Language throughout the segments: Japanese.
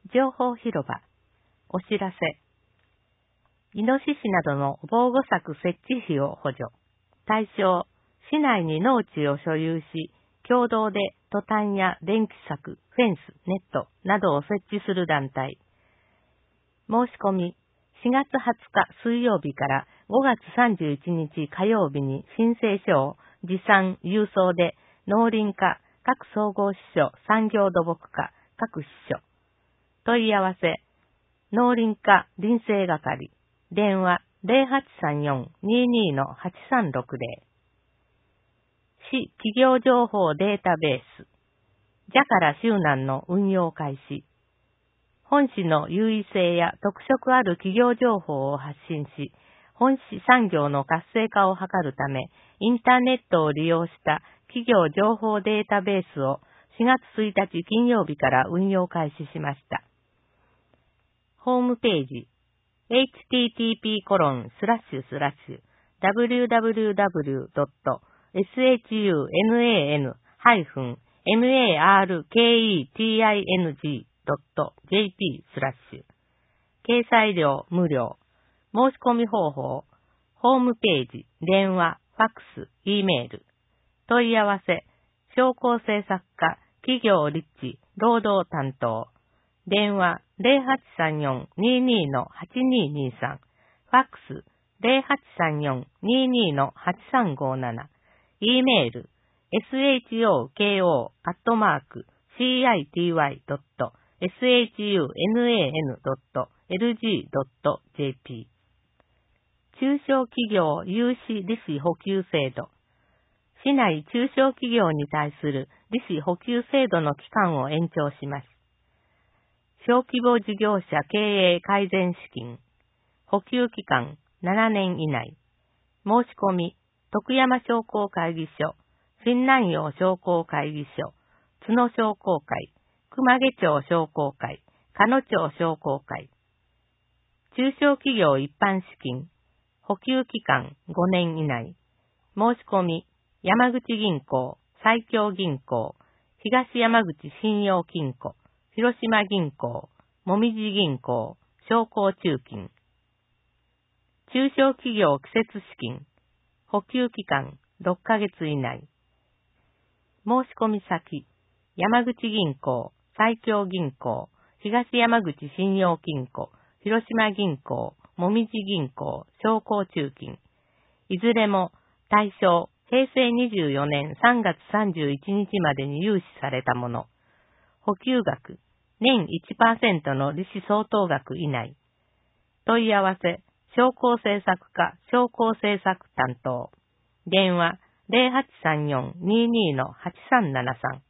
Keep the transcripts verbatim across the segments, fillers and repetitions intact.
情報広場。お知らせ。イノシシなどの防護柵設置費を補助。対象、市内に農地を所有し、共同でトタンや電気柵、フェンス、ネットなどを設置する団体。申し込み、しがつはつか水曜日からごがつさんじゅういちにち火曜日に申請書を持参郵送で農林課各総合支所産業土木課各支所。問い合わせ、農林課林政係。電話 ゼロはちさんよん にーにー のはちさんろくゼロ。市企業情報データベース。ジャカラ周南の運用開始。本市の優位性や特色ある企業情報を発信し、本市産業の活性化を図るため、インターネットを利用した企業情報データベースをしがつついたち金曜日から運用開始しました。ホームページ、エイチティーティーピーコロンスラッシュスラッシュダブリューダブリューダブリュードットエスエイチユーエヌエーエヌハイフンエムエーアールケーイーティーアイエヌジードットジェーピースラッシュ掲載料無料。申し込み方法、ホームページ、電話、ファックス、Eメール。問い合わせ、商工制作課、企業立地、労働担当。電話 ゼロはちさんよん にーにー のはちにーにーさん。ファックス ゼロはちさんよん にーにー のはちさんごーなな。Eメール、エスエイチオーケーオー アットマーク シーアイティーワイ ドット エスエイチユーエヌエーエヌ ドット エルジー ドット ジェーピー。中小企業融資利子補給制度。市内中小企業に対する利子補給制度の期間を延長します。小規模事業者経営改善資金。補給期間ななねん以内。申し込み、徳山商工会議所、新南陽商工会議所、津野商工会、熊毛町商工会、鹿野町商工会。中小企業一般資金。補給期間ごねん以内。申し込み、山口銀行、西京銀行、東山口信用金庫、広島銀行、もみじ銀行、商工中金。中小企業季節資金。補給期間ろっかげつ以内。申し込み先、山口銀行、西京銀行、東山口信用金庫、広島銀行、もみじ銀行、商工中金。いずれも対象、へいせいにじゅうよねんさんがつさんじゅういちにちまでに融資されたもの。補給額、年 いちパーセント の利子相当額以内。問い合わせ、商工政策課、商工政策担当。電話、ゼロはちさんよん にーにー のはちさんななさん。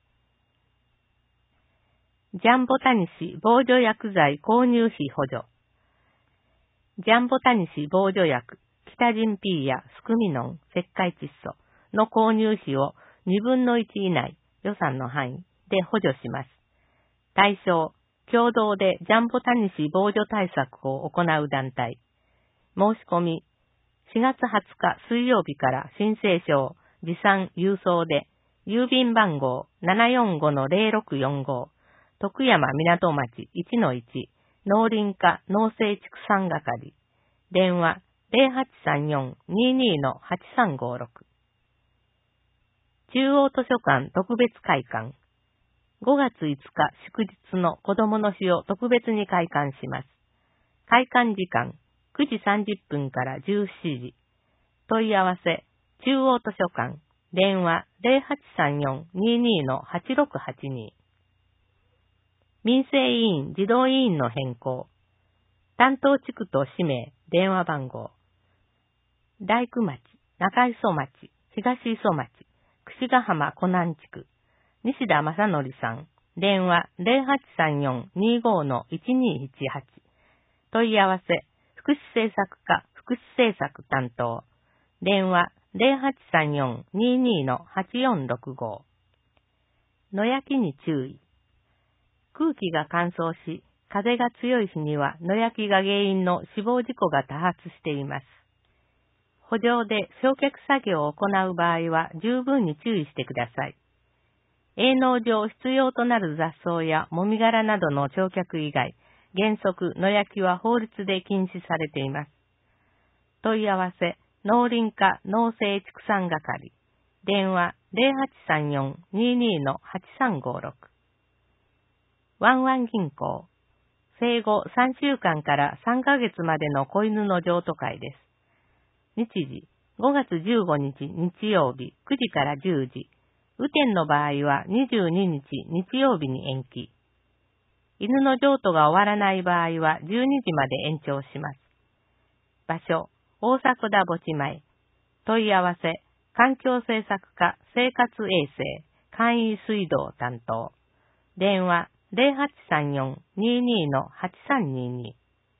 ジャンボタニシ防除薬剤購入費補助。ジャンボタニシ防除薬、キタジン P やスクミノン、石灰窒素の購入費をにぶんのいち以内、予算の範囲で補助します。対象、共同でジャンボタニシ防除対策を行う団体。申し込み、しがつはつか水曜日から申請書を持参郵送で、郵便番号 ななよんごのゼロろくよんご、徳山港町 いちのいち、農林課農政畜産係。電話ゼロはちさんよん にーにー のはちさんごろく。中央図書館特別開館。ごがついつか祝日の子供の日を特別に開館します。開館時間くじさんじゅっぷんからじゅうしちじ。問い合わせ、中央図書館、電話ゼロはちさんよん にーにー のはちろくはちに。民生委員児童委員の変更。担当地区と氏名、電話番号。大工町、中磯町、東磯町、櫛ヶ浜湖南地区。西田正則さん。電話ゼロはちさんよん にーごのいちにーいちはち。問い合わせ、福祉政策課福祉政策担当。電話ゼロはちさんよん にーにーのはちよんろくご。野焼きに注意。空気が乾燥し、風が強い日には野焼きが原因の死亡事故が多発しています。圃場で焼却作業を行う場合は十分に注意してください。 営農上必要となる雑草やもみ殻などの焼却以外、原則野焼きは法律で禁止されています。問い合わせ、農林課農政畜産係。電話 ゼロはちさんよん にーにー はちさんごろく。ワンワン銀行。生後さんしゅうかんからさんかげつまでの子犬の譲渡会です。日時、ごがつじゅうごにち日曜日くじからじゅうじ。雨天の場合はにじゅうににち日曜日に延期。犬の譲渡が終わらない場合はじゅうにじまで延長します。場所、大迫田墓地前。問い合わせ、環境政策課生活衛生、簡易水道担当。電話、ゼロはちさんよん にーにー はちさんにーにー。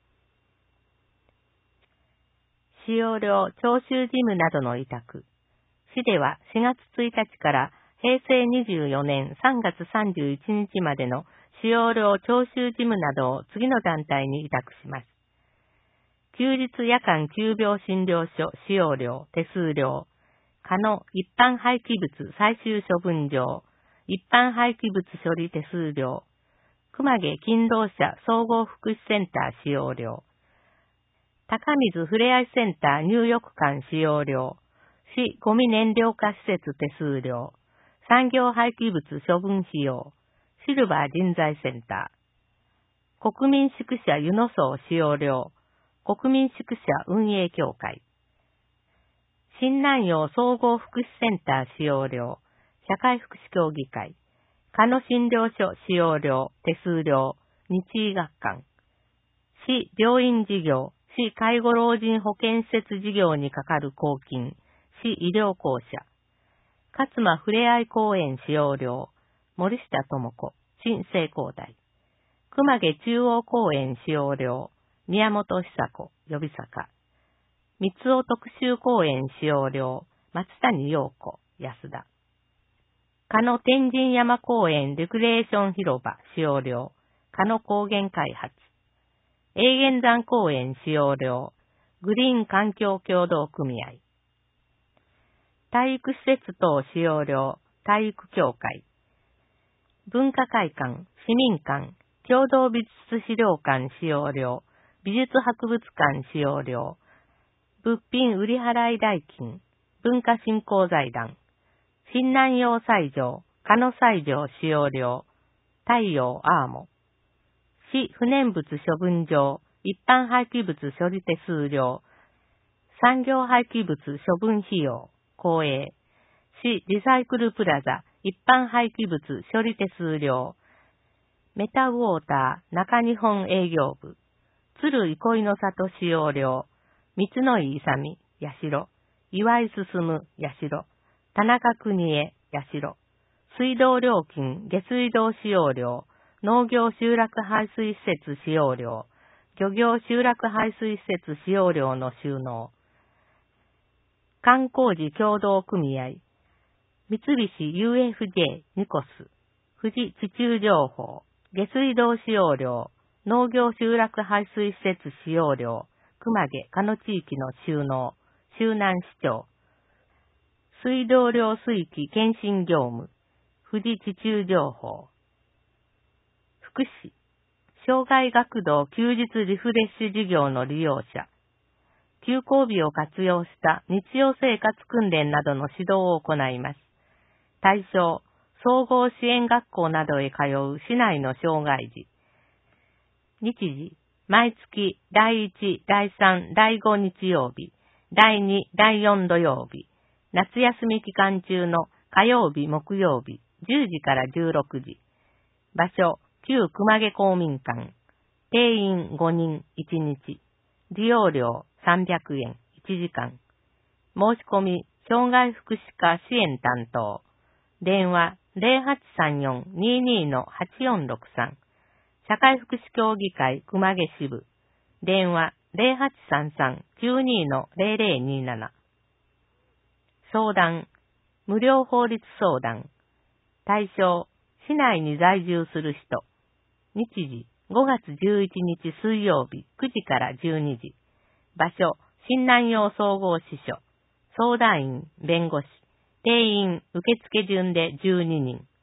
使用料徴収事務などの委託。市ではしがつついたちからへいせいにじゅうよねんさんがつさんじゅういちにちまでの使用料徴収事務などを次の団体に委託します。休日夜間急病診療所使用料手数料、可能一般廃棄物最終処分場、一般廃棄物処理手数料、熊毛勤労者総合福祉センター使用料、高水ふれあいセンター入浴館使用料、市ゴミ燃料化施設手数料、産業廃棄物処分費用、シルバー人材センター、国民宿舎湯の荘使用料、国民宿舎運営協会、新南陽総合福祉センター使用料、社会福祉協議会、鹿野診療所使用料、手数料、日医学館、市病院事業、市介護老人保健施設事業にかかる公金、市医療公社、勝間ふれあい公園使用料、森下智子、新成功大、熊毛中央公園使用料、宮本久子、呼び坂、三尾特集公園使用料、松谷陽子、安田、鹿野天神山公園レクレーション広場使用料、鹿野高原開発、永源山公園使用料、グリーン環境協同組合、体育施設等使用料、体育協会、文化会館、市民館、共同美術資料館使用料、美術博物館使用料、物品売払い代金、文化振興財団、新南陽西条、鹿野西条使用料、太陽アーモ、市不燃物処分場、一般廃棄物処理手数料、産業廃棄物処分費用、公営、市リサイクルプラザ、一般廃棄物処理手数料、メタウォーター中日本営業部、鶴憩いの里使用料、三野井勇、八代、岩井進、八代、田中邦衛、八代、水道料金、下水道使用料、農業集落排水施設使用料、漁業集落排水施設使用料の収納、観光時協同組合、三菱 ユーエフジェー ニコス、富士地中情報、下水道使用料、農業集落排水施設使用料、熊毛鹿野地域の収納、周南市長、水道料水域検診業務、富士地中情報、福祉、障害学童休日リフレッシュ事業の利用者、休校日を活用した日常生活訓練などの指導を行います。対象、総合支援学校などへ通う市内の障害児。日時、毎月だいいち、だいさん、だいご日曜日、だいに、だいよん土曜日、夏休み期間中の火曜日、木曜日、じゅうじからじゅうろくじ。場所、旧熊毛公民館。定員ごにんいちにち。利用料さんびゃくえんいちじかん。申し込み、障害福祉課支援担当。電話ゼロはちさんよん にーにー はちよんろくさん。社会福祉協議会熊毛支部。電話ゼロはちさんさん きゅうにー ゼロゼロにーなな。相談、無料法律相談。対象、市内に在住する人。日時、ごがつじゅういちにち水曜日くじからじゅうにじ。場所、新南陽総合支所。相談員、弁護士。定員、受付順でじゅうににん。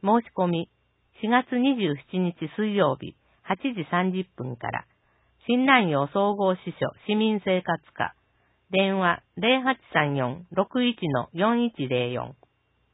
申し込み、しがつにじゅうしちにち水曜日、はちじさんじゅっぷんから、新南陽総合支所市民生活課、電話 ゼロはちさんよん ろくいち よんいちゼロよん。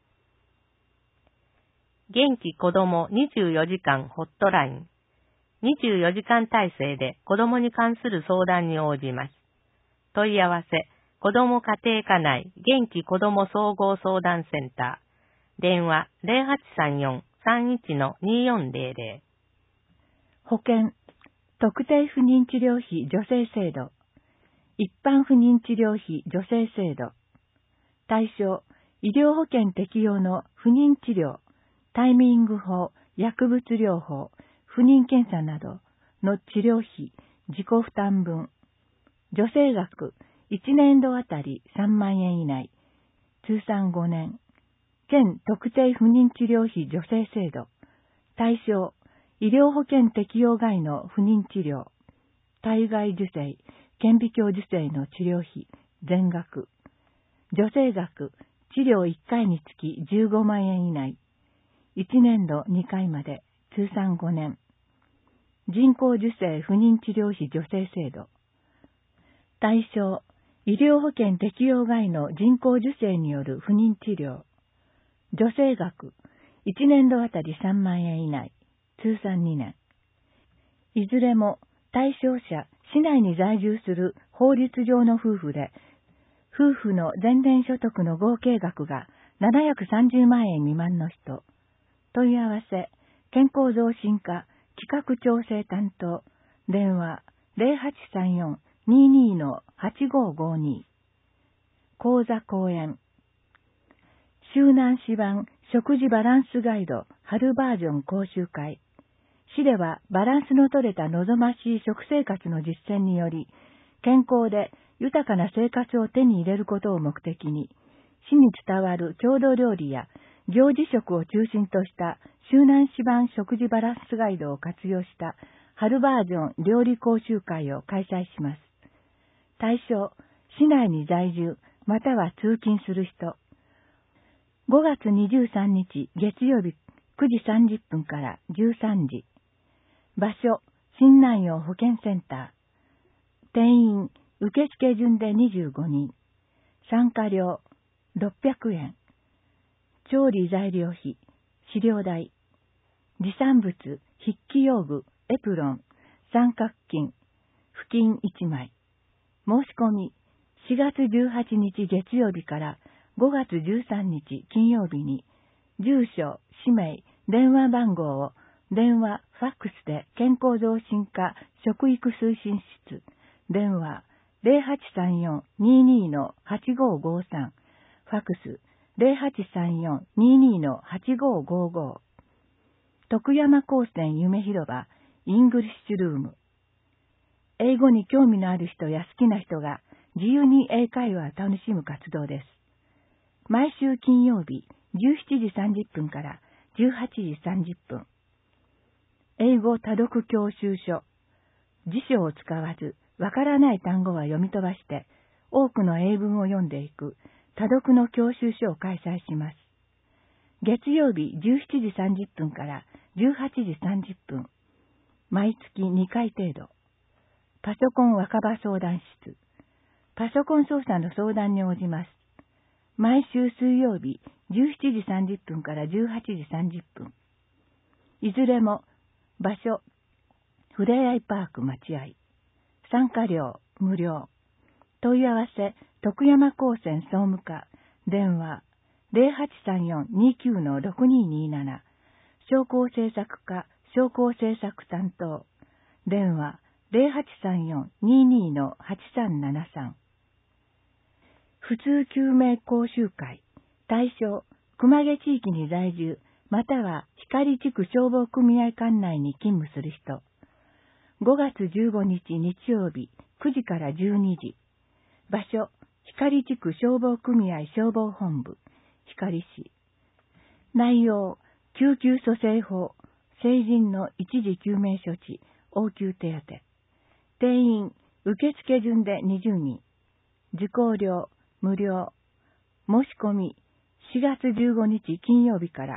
元気子どもにじゅうよじかんホットライン。にじゅうよじかん体制で子どもに関する相談に応じます。問い合わせ、子ども家庭科内元気子ども総合相談センター。電話 ゼロはちさんよん さんいち によんゼロゼロ。 保険、特定不妊治療費助成制度、一般不妊治療費助成制度、対象、医療保険適用の不妊治療、タイミング法、薬物療法、不妊検査などの治療費、自己負担分、助成額いちねんどあたりさんまんえん以内、通算ごねん、県特定不妊治療費助成制度、対象、医療保険適用外の不妊治療、体外受精、顕微鏡受精の治療費、全額、助成額、治療いっかいにつきじゅうごまんえん以内、いちねんどにかいまで、通算ごねん、人工授精不妊治療費助成制度、対象、医療保険適用外の人工授精による不妊治療、助成額、いちねんどあたりさんまんえん以内、通算にねん。いずれも対象者、市内に在住する法律上の夫婦で、夫婦の前年所得の合計額がななひゃくさんじゅうまんえん未満の人、問い合わせ、健康増進課企画調整担当、電話 ゼロはちさんよん ににのはちごごに。講座講演。周南市版食事バランスガイド春バージョン講習会。市ではバランスの取れた望ましい食生活の実践により、健康で豊かな生活を手に入れることを目的に、市に伝わる郷土料理や行事食を中心とした周南市版食事バランスガイドを活用した春バージョン料理講習会を開催します。対象、市内に在住または通勤する人。ごがつにじゅうさんにち月曜日くじさんじゅっぷんからじゅうさんじ。場所、新南陽保健センター。定員、受付順でにじゅうごにん。参加料、ろっぴゃくえん。調理材料費、飼料代。持参物、筆記用具、エプロン、三角巾、布巾いちまい。申し込み、しがつじゅうはちにち月曜日からごがつじゅうさんにち金曜日に、住所、氏名、電話番号を電話、ファックスで健康増進課食育推進室、電話 ゼロはちさんよん ににのはちごごさん、ファックス ゼロはちさんよん ににのはちごごご。徳山高専夢広場イングリッシュルーム。英語に興味のある人や好きな人が自由に英会話を楽しむ活動です。毎週金曜日じゅうしちじさんじゅっぷんからじゅうはちじさんじゅっぷん。英語多読教習所。辞書を使わず、わからない単語は読み飛ばして、多くの英文を読んでいく多読の教習所を開催します。月曜日じゅうしちじさんじゅっぷんからじゅうはちじさんじゅっぷん。毎月にかい程度。パソコン若葉相談室。パソコン操作の相談に応じます。毎週水曜日じゅうしちじさんじゅっぷんからじゅうはちじさんじゅっぷん。いずれも場所、ふれあいパーク待合。参加料無料。問い合わせ、徳山高専総務課。電話、ゼロはちさんよん にきゅうのろくにになな。商工政策課、商工政策担当。電話、ゼロはちさんよん ににのはちさんななさん。普通救命講習会。対象、熊毛地域に在住、または光地区消防組合管内に勤務する人。ごがつじゅうごにち日曜日くじからじゅうにじ。場所、光地区消防組合消防本部、光市。内容、救急蘇生法、成人の一時救命処置、応急手当。定員、受付順でにじゅうにん。受講料、無料。申し込み、しがつじゅうごにち金曜日から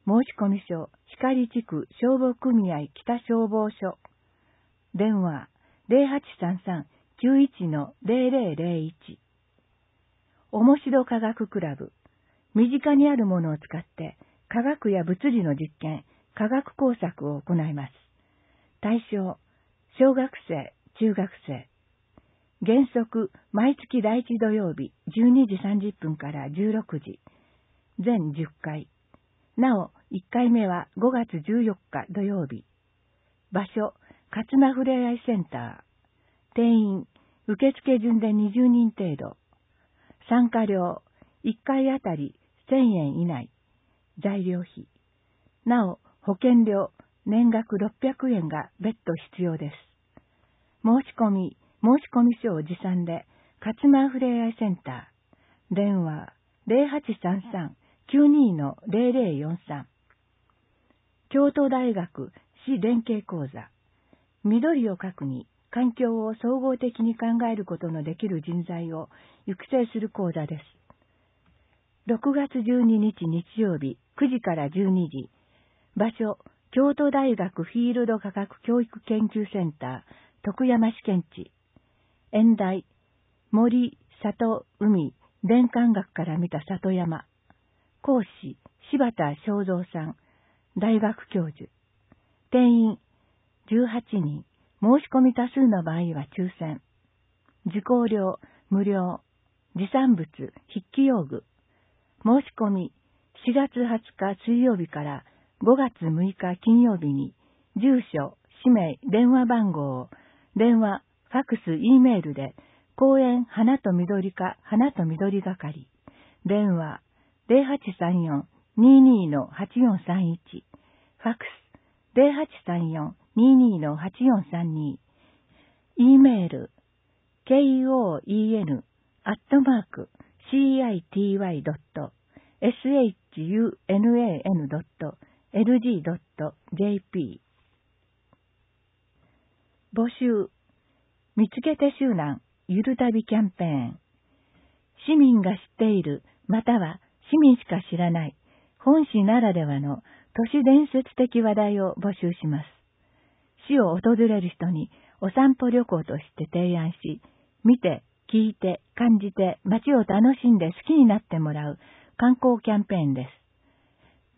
申込書、光地区消防組合北消防署。電話 ゼロはちさんさん きゅういち ゼロゼロゼロいち。面白科学クラブ。身近にあるものを使って科学や物理の実験、科学工作を行います。対象、小学生、中学生。原則、毎月第一土曜日、じゅうにじさんじゅっぷんからじゅうろくじ。全じゅっかい。なお、いっかいめはごがつじゅうよっか土曜日。場所、勝間ふれあいセンター。定員、受付順でにじゅうにん程度。参加料、いっかいあたりせんえん以内。材料費。なお、保険料、年額ろっぴゃくえんが別途必要です。申し込み、申込書を持参で、勝間ふれあいセンター。電話、ゼロはちさんさん きゅうに ゼロゼロよんさん。京都大学市連携講座。緑を核に環境を総合的に考えることのできる人材を育成する講座です。ろくがつじゅうににち日曜日くじからじゅうにじ。場所、京都大学フィールド科学教育研究センター徳山試験地。演題、森、里、海、伝感学から見た里山。講師、柴田正蔵さん、大学教授。定員、じゅうはちにん。申し込み多数の場合は抽選。受講料、無料。持参物、筆記用具。申し込み、しがつはつか水曜日からごがつむいか金曜日に、住所、氏名、電話番号を、電話、ファクス、Eメールで、公園花と緑課、花と緑係。電話、ゼロはちさんよん にーにー はちよんさんいち。ファクス、ゼロはちさんよん にーにー はちよんさんに。E メール、ケーオーイーエヌ アットマーク シーアイティーワイ ドット エスエイチユーエヌエーエヌ ドット エルジー ドット ジェーピー。募集、見つけて周南ゆる旅キャンペーン。市民が知っている、または市民しか知らない、本市ならではの都市伝説的話題を募集します。市を訪れる人にお散歩旅行として提案し、見て、聞いて、感じて、街を楽しんで好きになってもらう観光キャンペーンです。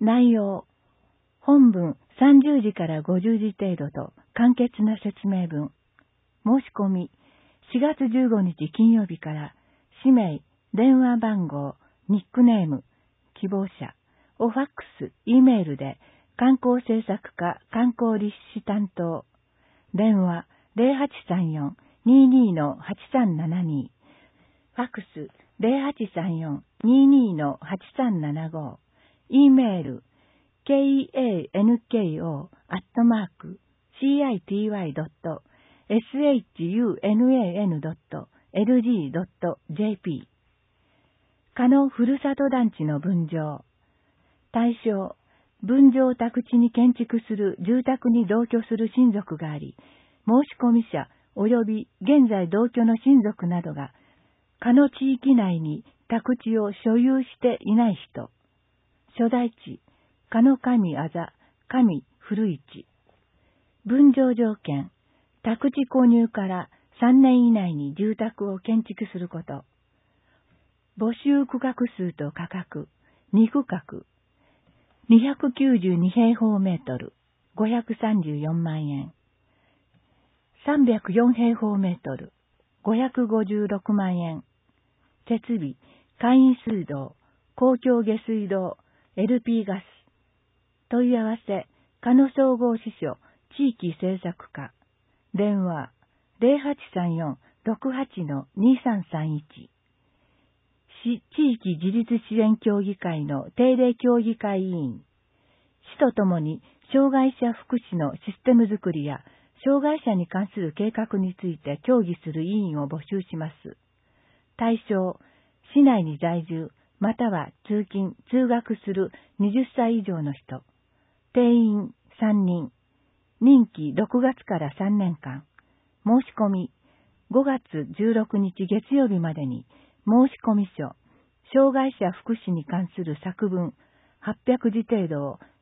内容、本文さんじゅうじからごじゅうじ程度と簡潔な説明文。申し込み、しがつじゅうごにち金曜日から、氏名、電話番号、ニックネーム、希望者をファックス、Eメールで、観光政策課観光立志担当。電話、ゼロはちさんよん にーにー はちさんななに。ファックス、ゼロはちさんよん にーにー はちさんななご。E メール、ケーエーエヌケーオー アットマーク シーアイティーワイ ドット エスエイチユーエヌエーエヌ ドット エルジー ドット ジェーピー。加納ふるさと団地の分譲。対象、分譲宅地に建築する住宅に同居する親族があり、申込者及び現在同居の親族などが、加納地域内に宅地を所有していない人。所在地、加納上あざ、上古市。分譲条件、宅地購入からさんねん以内に住宅を建築すること。募集区画数と価格、にくかく。にひゃくきゅうじゅうにへいほうメートル、ごひゃくさんじゅうよんまんえん。さんびゃくよんへいほうメートル、ごひゃくごじゅうろくまんえん。設備、簡易水道、公共下水道、エルピー ガス。問い合わせ、加納総合支所、地域政策課。電話、ゼロはちさんよん ろくはち にさんさんいち。市地域自立支援協議会の定例協議会委員。市とともに障害者福祉のシステムづくりや障害者に関する計画について協議する委員を募集します。対象、市内に在住、または通勤、通学するはたち以上の人。定員さんにん。任期ろくがつからさんねんかん。申し込み、ごがつじゅうろくにち月曜日までに、申込書、障害者福祉に関する作文はっぴゃくじ程度を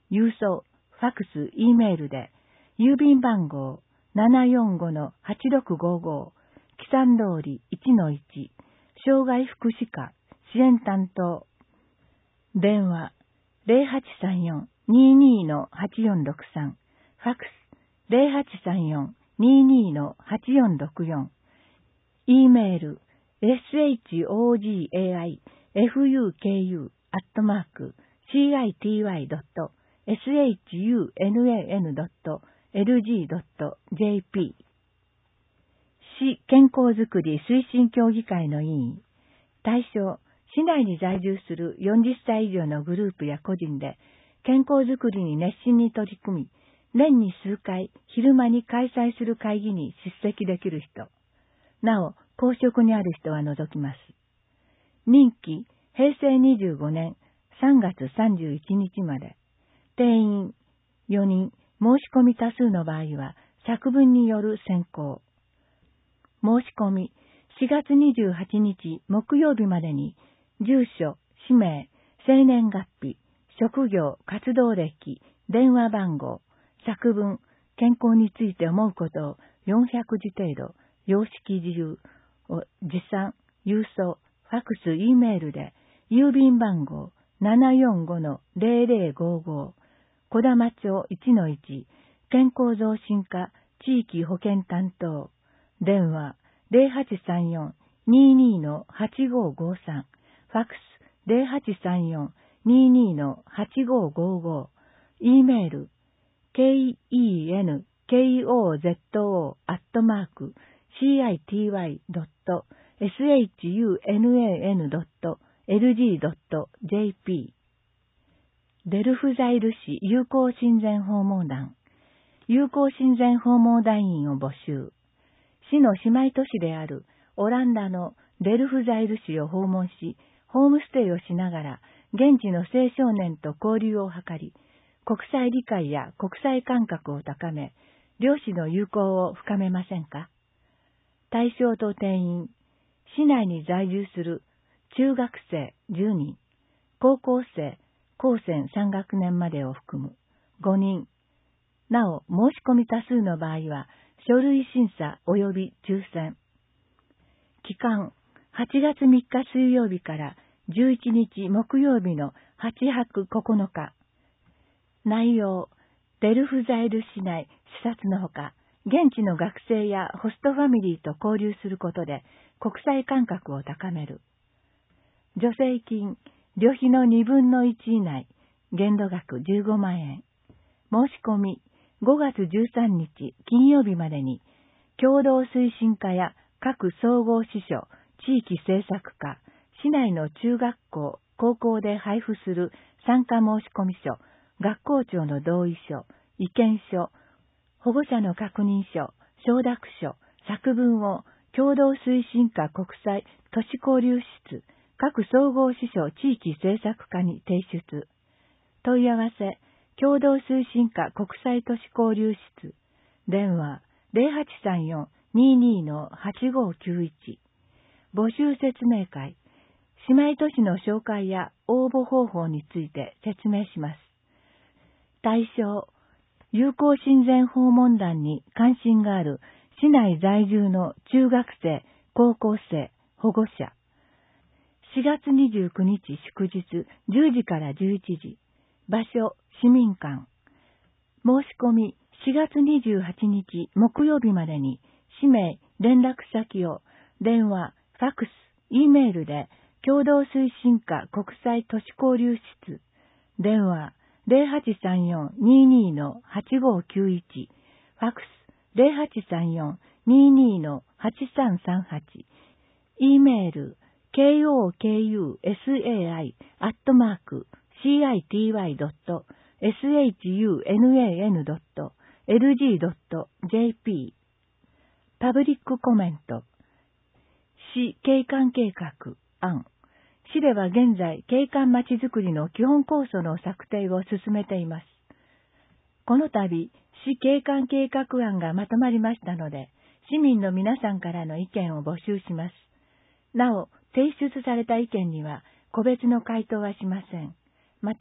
郵送、ファックス、E メールで、郵便番号 ななよんごのはちろくごご、木山通り いちのいち、障害福祉課支援担当。電話 ゼロはちさんよん にーにーのはちよんろくさん、ファックス ゼロはちさんよん にーにーのはちよんろくよん、E メール エスエイチオージーエーアイエフユーケーユー アットマーク シーアイティーワイドットエスエイチユーエヌエーエヌドットエルジードットジェーピー 市健康づくり推進協議会の委員。対象、市内に在住するよんじゅっさい以上のグループや個人で健康づくりに熱心に取り組み、年に数回昼間に開催する会議に出席できる人。なお、公職にある人は除きます。任期、へいせいにじゅうごねんさんがつさんじゅういちにちまで。定員、よにん、申し込み多数の場合は、作文による選考。申し込み、しがつにじゅうはちにち木曜日までに、住所、氏名、生年月日、職業、活動歴、電話番号、作文、健康について思うことをよんひゃくじ程度、様式自由を持参、郵送、ファックス、E メールで、郵便番号 ななよんごのゼロゼロごご、小玉町 いちのいち、健康増進課地域保健担当、電話 ゼロはちさんよん にーにーのはちごごさん、ファックス ゼロはちさんよん にーにーのはちごごご、E メール ケーイーエヌケーオーゼットオー アットマーク シーアイティーワイドットエスエイチユーエヌエーエヌドットエルジードットジェーピー デルフザイル市友好親善訪問団、友好親善訪問団員を募集。市の姉妹都市であるオランダのデルフザイル市を訪問し、ホームステイをしながら現地の青少年と交流を図り、国際理解や国際感覚を高め、両市の友好を深めませんか？対象と定員、市内に在住する中学生じゅうにん、高校生、高専さん学年までを含むごにん。なお、申し込み多数の場合は、書類審査及び抽選。期間、はちがつみっか水曜日からじゅういちにち木曜日のはちはくここのか。内容、デルフザイル市内視察のほか、現地の学生やホストファミリーと交流することで国際感覚を高める。助成金、旅費のにぶんのいち以内、限度額じゅうごまんえん。申し込み、ごがつじゅうさんにち金曜日までに、共同推進課や各総合支所、地域政策課、市内の中学校、高校で配布する参加申込書、学校長の同意書、意見書、保護者の確認書、承諾書、作文を共同推進課国際都市交流室、各総合支所地域政策課に提出。問い合わせ、共同推進課国際都市交流室、電話 ゼロはちさんよん にーにーのはちごきゅういち。募集説明会、姉妹都市の紹介や応募方法について説明します。対象、友好親善訪問団に関心がある市内在住の中学生、高校生、保護者。しがつにじゅうくにち祝日じゅうじからじゅういちじ。場所、市民館。申し込み、しがつにじゅうはちにち木曜日までに、氏名、連絡先を、電話、ファックス、E メールで、共同推進課国際都市交流室、電話、ゼロはちさんよん にーにーのはちごきゅういち、ファックス、ゼロはちさんよん にーにーのはちさんさんはち、E メール、ケーオーケーユーエスエーアイ アットマーク シーアイティーワイドットエスエイチユーエヌエーエヌドットエルジードットジェーピー。パブリックコメント。市景観計画案。市では現在、景観まちづくりの基本構想の策定を進めています。この度、市景観計画案がまとまりましたので、市民の皆さんからの意見を募集します。なお、提出された意見には個別の回答はしません。また、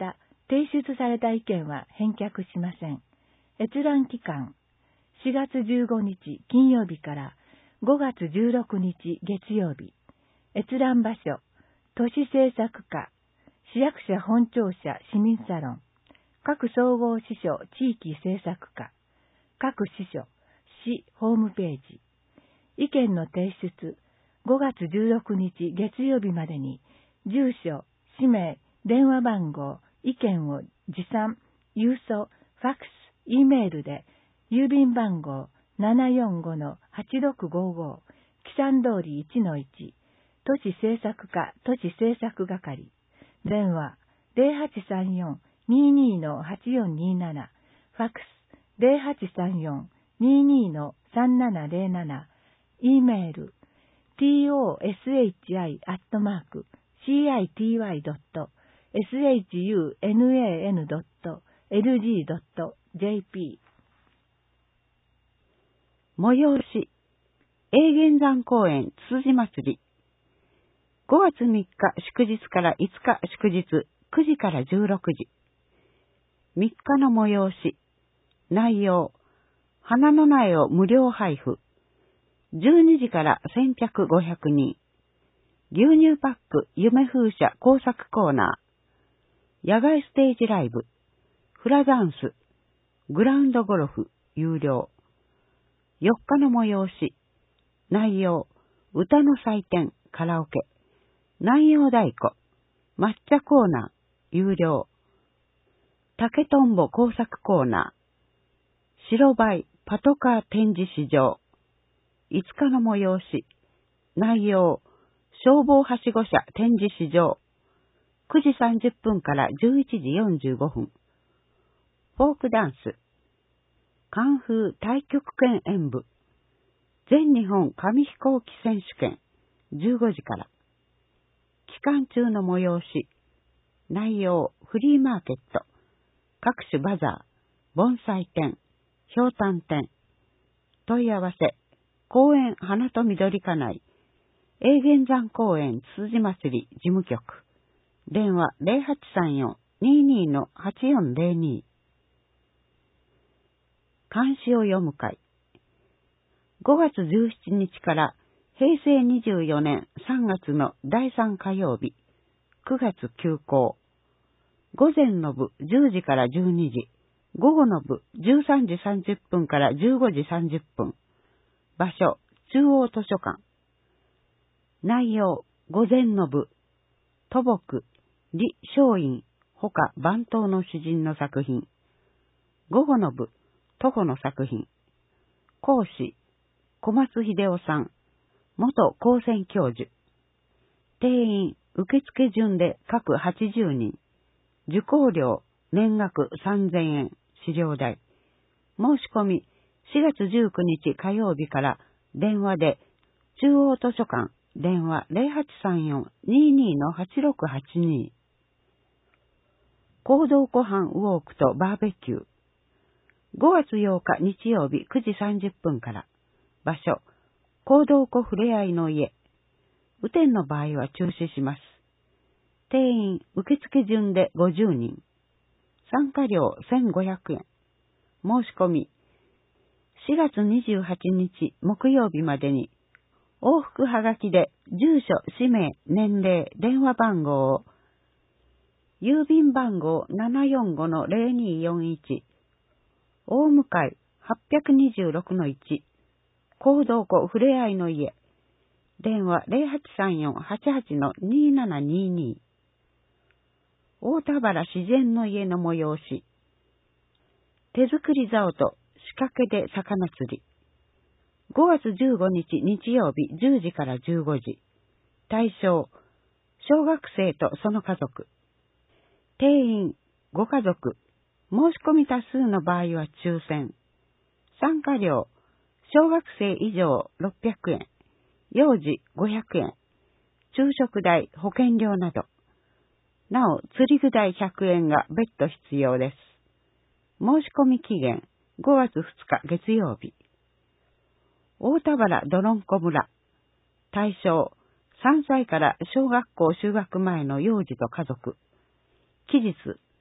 提出された意見は返却しません。閲覧期間、しがつじゅうごにち金曜日からごがつじゅうろくにち月曜日。閲覧場所、都市政策課、市役所本庁舎市民サロン、各総合支所地域政策課、各支所、市ホームページ。意見の提出、ごがつじゅうろくにち月曜日までに、住所、氏名、電話番号、意見を持参、郵送、ファックス、Eメールで、郵便番号 ななよんごのはちろくごご、木山通り いちのいち、都市政策課都市政策係、電話 ゼロはちさんよん にーにーのはちよんにーなな、ファックス ゼロはちさんよん にーにーのさんななゼロなな、Eメール トシ アットマーク シーアイティーワイドットエスエイチユーエヌエーエヌドットエルジードットジェーピー 催し、永源山公園つつじ祭り。ごがつみっか祝日からいつか祝日くじからじゅうろくじ。みっかの催し。内容。花の苗を無料配布。じゅうにじから先着ごひゃくにん。牛乳パック夢風車工作コーナー。野外ステージライブ。フラダンス。グラウンドゴルフ有料。よっかの催し。内容。歌の祭典カラオケ。南洋太鼓。抹茶コーナー有料。竹とんぼ工作コーナー。白バイパトカー展示市場。いつかの催し。内容。消防はしご車展示市場。くじさんじゅっぷんからじゅういちじよんじゅうごふん。フォークダンス。カンフー太極拳演舞。全日本紙飛行機選手権。じゅうごじから。期間中の催し。内容。フリーマーケット。各種バザー。盆栽展。ひょうたん展。問い合わせ。公園花と緑家内。永源山公園つつじ祭り事務局。電話 ゼロはちさんよん にーにーのはちよんゼロに。漢詩を読む会。ごがつじゅうしちにちからへいせいにじゅうよねんさんがつのだいさん火曜日、くがつ休校。午前の部じゅうじからじゅうにじ、午後の部じゅうさんじさんじゅっぷんからじゅうごじさんじゅっぷん。場所、中央図書館。内容、午前の部、土木、李松陰、ほか番頭の詩人の作品。午後の部、徒歩の作品。講師、小松秀夫さん、元高専教授。定員、受付順で各はちじゅうにん。受講料、年額さんぜんえん、資料代。申し込み、しがつじゅうくにち火曜日から電話で、中央図書館、電話 ゼロはちさんよん にーにーのはちろくはちに。行動湖畔ウォークとバーベキュー。ごがつようか日曜日くじさんじゅっぷんから。場所、行動湖ふれあいの家。雨天の場合は中止します。定員、受付順でごじゅうにん。参加料せんごひゃくえん。申し込み、しがつにじゅうはちにち木曜日までに、往復はがきで住所、氏名、年齢、電話番号を、郵便番号 ななよんごのゼロにーよんいち、大向かい はちにろくのいち、行動湖ふれあいの家、電話 ゼロはちさんよん はちはちのにーななにーに。大田原自然の家の催し。手作り竿と仕掛けで魚釣り。ごがつじゅうごにち日曜日じゅうじからじゅうごじ。対象、小学生とその家族。定員、ご家族。申し込み多数の場合は抽選。参加料、小学生以上ろっぴゃくえん。幼児ごひゃくえん。昼食代、保険料など。なお、釣り具代ひゃくえんが別途必要です。申し込み期限、ごがつふつか月曜日。大田原どろんこ村。対象、さんさいから小学校就学前の幼児と家族。期日、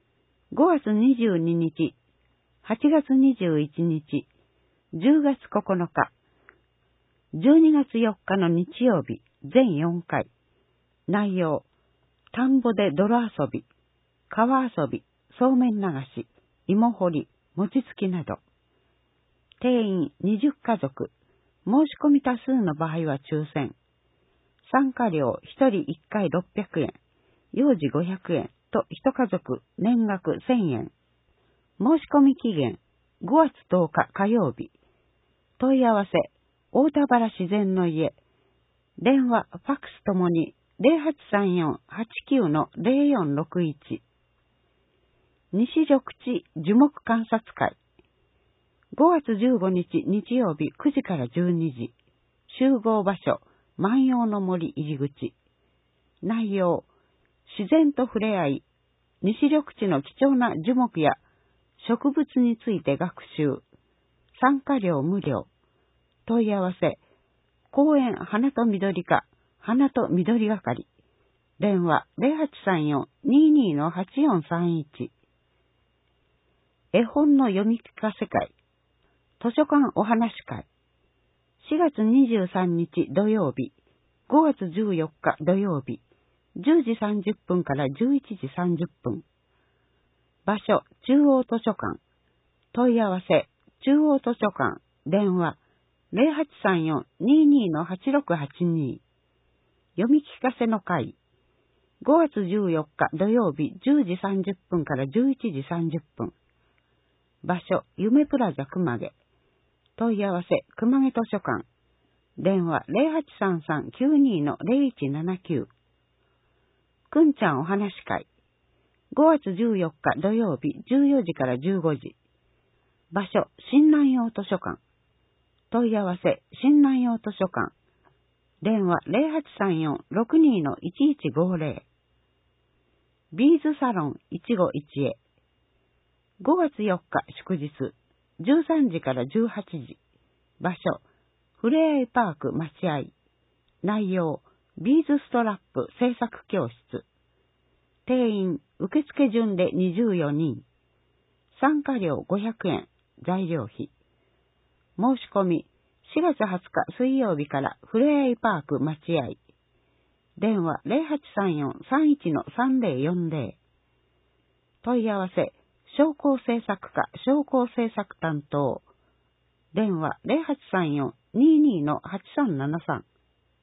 ごがつにじゅうににち、はちがつにじゅういちにち、じゅうがつここのか、じゅうにがつよっかの日曜日、全よんかい。内容、田んぼで泥遊び、川遊び、そうめん流し、芋掘り、餅つきなど。定員にじゅっかぞく、申し込み多数の場合は抽選。参加料ひとりいっかいろっぴゃくえん、幼児ごひゃくえんといちかぞく年額せんえん。申し込み期限ごがつとおか火曜日。問い合わせ、大田原自然の家。電話、ファックスともに ゼロはちさんよん はちきゅう の ゼロよんろくいち。西緑地樹木観察会。ごがつじゅうごにち日曜日くじからじゅうにじ。集合場所、万葉の森入り口。内容、自然と触れ合い、西緑地の貴重な樹木や植物について学習。参加料無料。問い合わせ、公園花と緑課、花と緑係。電話ゼロはちさんよん にーにー のはちよんさんいち。絵本の読み聞かせ会。図書館お話会。しがつにじゅうさんにち土曜日、ごがつじゅうよっか土曜日、じゅうじさんじゅっぷんからじゅういちじさんじゅっぷん。場所、中央図書館。問い合わせ、中央図書館。電話、ゼロはちさんよん にーにー のはちろくはちに。読み聞かせの会。ごがつじゅうよっか土曜日じゅうじさんじゅっぷんからじゅういちじさんじゅっぷん。場所、夢プラザ熊毛。問い合わせ、熊毛図書館。電話ゼロはちさんさん きゅうにー のゼロいちななきゅう。くんちゃんお話会。ごがつじゅうよっか土曜日じゅうよじからじゅうごじ。場所、新南陽図書館。問い合わせ、新南陽図書館。電話ゼロはちさんよん ろくにー のいちいちごゼロ。ビーズサロンいちごいちへ。ごがつよっか祝日、じゅうさんじからじゅうはちじ。場所、ふれあいパーク待合。内容、ビーズストラップ制作教室。定員、受付順でにじゅうよにん。参加料ごひゃくえん、材料費。申し込み、しがつはつか水曜日からふれあいパーク待合。電話ゼロはちさんよん さんいちのさんゼロよんゼロ。問い合わせ、商工制作課商工制作担当。電話ゼロはちさんよん にーにー のはちさんななさん。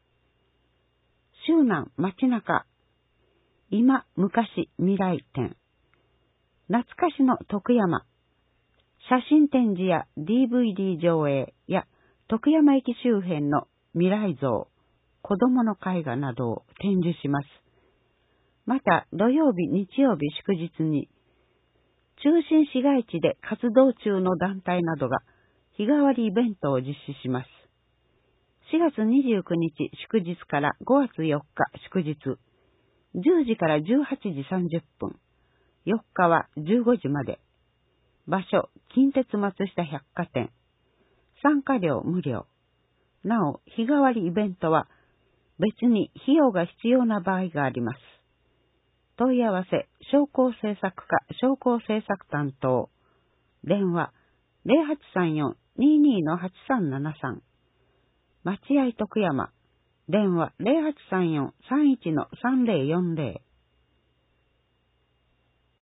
周南街中。今、昔、未来展。懐かしの徳山。写真展示や ディーブイディー 上映や徳山駅周辺の未来像、子供の絵画などを展示します。また、土曜日、日曜日、祝日に、中心市街地で活動中の団体などが日替わりイベントを実施します。しがつにじゅうくにち祝日からごがつよっか祝日、じゅうじからじゅうはちじさんじゅっぷん、よっかはじゅうごじまで。場所、近鉄松下百貨店。参加料無料。なお、日替わりイベントは別に費用が必要な場合があります。問い合わせ、商工制作課商工制作担当。電話、ゼロはちさんよん にーにー のはちさんななさん。待合徳山。電話ゼロはちさんよん さんいちのさんゼロよんゼロ。